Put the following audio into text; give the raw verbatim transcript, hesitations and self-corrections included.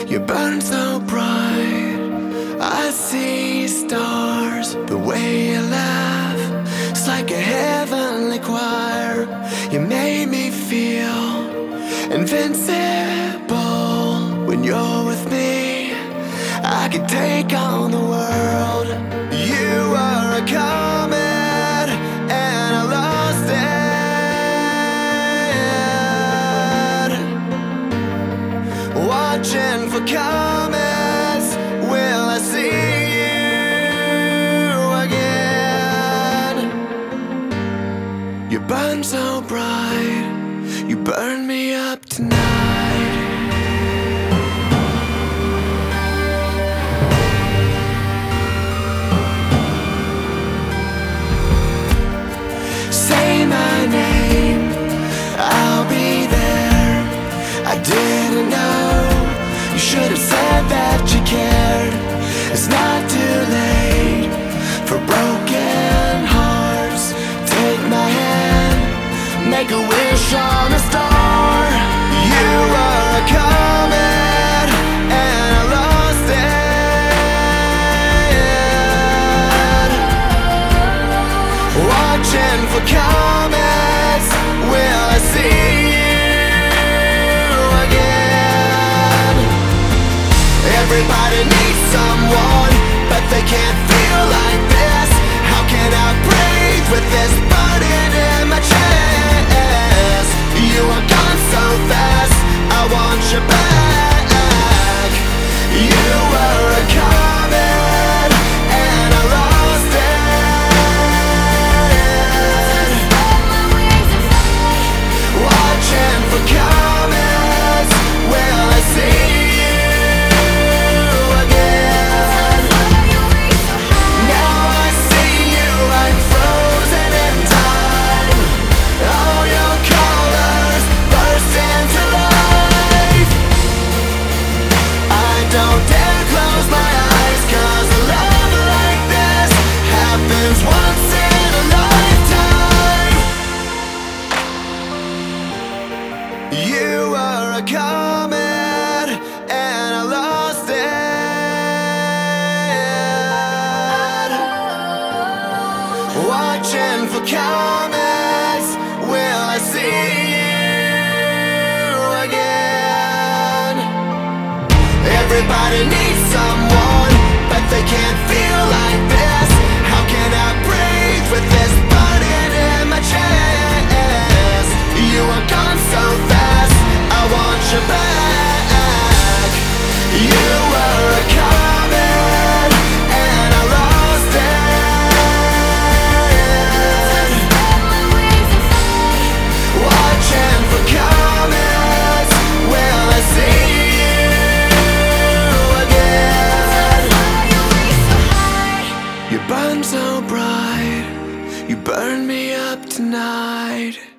You burn so bright, I see stars. The way you laugh, it's like a heavenly choir. You made me feel invincible. When you're with me, I can take on the world. You are a comet and I lost it. Watching for comets, will I see you again? You burn so bright, you burn me up tonight. Say my name, I'll be there. I didn't know, you should have said that you cared. It's not too late for broken hearts. Take my hand, make a wish on a star. You are a comet and I lost it. Watching for comets, will I see you again? Everybody needs someone, but they can't feel like this. How can I breathe with this burden in my chest? You are gone so fast, I want you back. You were a comet and I lost it. Watching for comets, will I see you again? Now I see you like frozen in time. All your colors burst into life. I don't dare close my eyes, 'cause a love like this happens once in a lifetime. You are a comet and I lost it. Watching for comets, will I see you again? Everybody needs someone, but they can't feel like this. How can I breathe with this burden in my chest? You are gone so fast, I want you back. You were a comet and I lost it. Watching for comets, will I see you again? You burn so bright, you burn me up tonight.